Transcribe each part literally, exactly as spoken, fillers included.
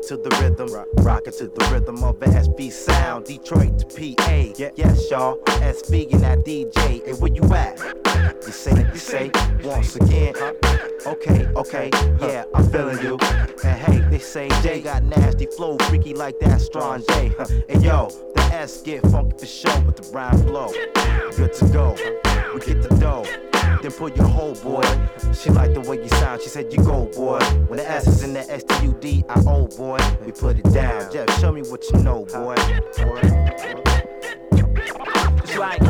to the rhythm, rockin' to the rhythm of the S B sound. Detroit to P A, yeah, yes y'all. S B and that D J, hey where you at? You say, you say, once again. Okay, okay, yeah, I'm feeling you. And hey, they say Jay got nasty flow, freaky like that strong J. And yo, the S get funky for sure, but the rhyme blow. Good to go, we get the dough. Then pull your whole boy. She liked the way you sound, she said you go boy. When the S is in the S T U D I O boy, we put it down. Jeff, show me what you know boy. It's like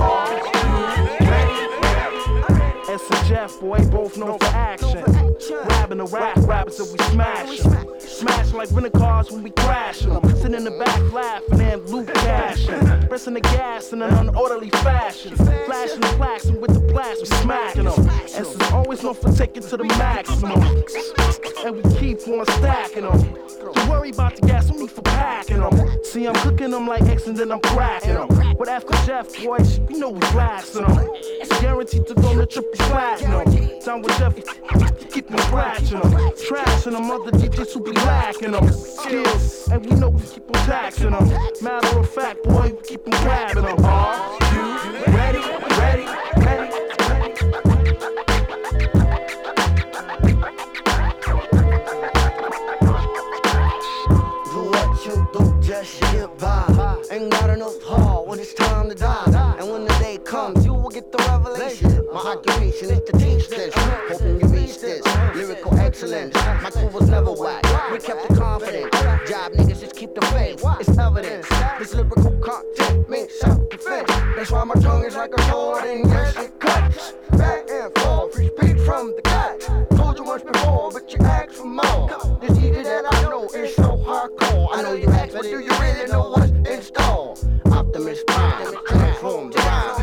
S and Jeff, boy, both known for action. Grabbing the rap rappers till we smash them. Smash like rental cars when we crash them. Sitting in the back laughing and loot cashing. Pressing the gas in an unorderly fashion. Flashing the plaques and with the blast we smacking them. S is always known for taking to the maximum. And we keep on stacking them. Don't worry about the gas, no need for packing them. See, I'm cooking them like X and then I'm cracking them. But after Jeff, boy, you know we blasting them. It's guaranteed to go to triple platinum. Down with Jeff, keep them scratching them. Trashing them, other D Js who be lacking them. Skills, and we know we keep on taxing them. Matter of fact, boy, we keep them grabbing them. Are you ready, ready, ready? Just get by, ain't got enough heart when it's time to die. And when the day comes, you will get the revelation. My occupation is to teach this, hoping you reach this. Lyrical excellence, my crew was never whack. We kept the confidence, job niggas just keep the faith. It's evidence, this lyrical content makes self-defense. That's why my tongue is like a sword and yes it cuts. Back and forth, free speech from the gut. Told you once before, but you asked for more. This D J that I know is so hardcore. I know you asked, but do you really know what's in store? Optimus Prime, transform the rhyme.